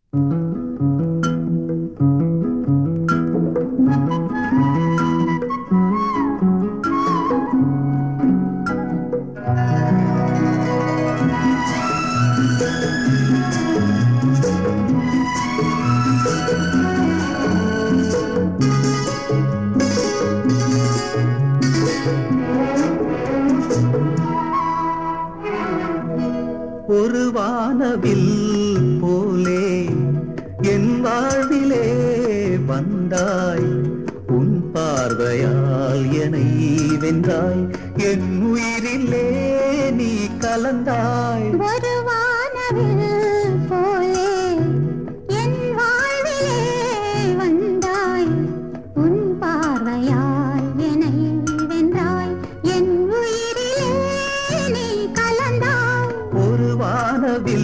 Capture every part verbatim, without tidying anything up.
ஒரு வானவில் போலே என் வாழ்விலே வந்தாய், உன் பார்வையால் என்னை வென்றாய், என் உயிரிலே நீ கலந்தாய். ஒரு வானவில் போலே என் வாழ்விலே வந்தாய், உன் பார்வையால் என்னை வென்றாய், என் உயிரிலே நீ கலந்தாய். ஒரு வானவில்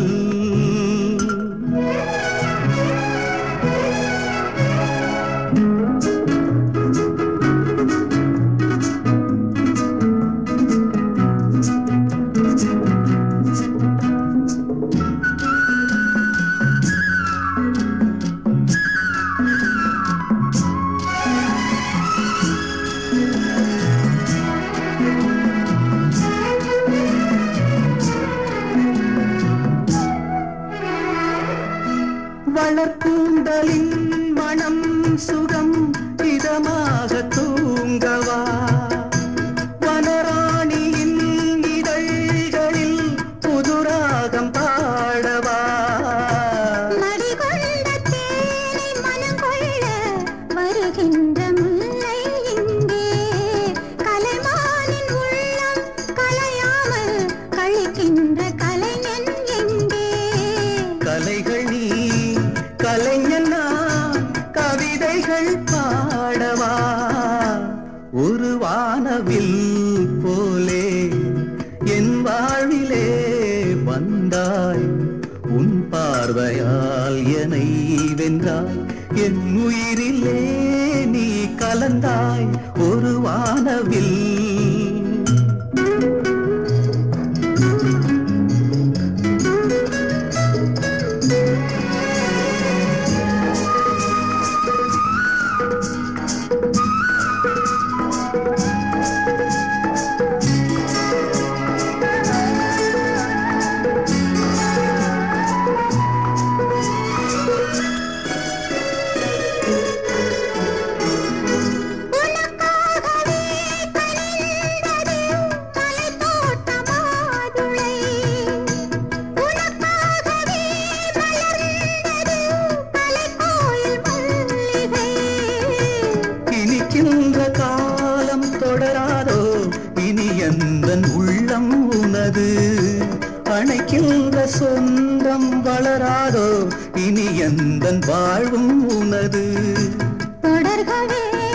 வளர்க்கூந்தலின் மனம் சுகம் இதமாக தூங்கவா, வனராணியின் இதழ்களில் புதுராகம் பாடவா. மடிகொண்ட தேனை மனம் கொள்ள வருகின்ற முல்லை இங்கே, கலைமானின் உள்ளம் கலையாமல் கழிக்கின்ற கலைஞன் எங்கே. கலைகள் நீ கலைஞனா, கவிதைகள் பாடவா. ஒரு வானவில் போலே என் வாழ்விலே வந்தாய், உன் பார்வையால் என்னை வென்றாய், என் உயிரிலே நீ கலந்தாய். ஒரு வானவில் காலம் தொடராதோ, இனி எந்தன் உள்ளம் உனது. அணைக்கின்ற சொந்தம் வளராதோ, இனி எந்தன் வாழ்வும் உனது. தொடர்கவே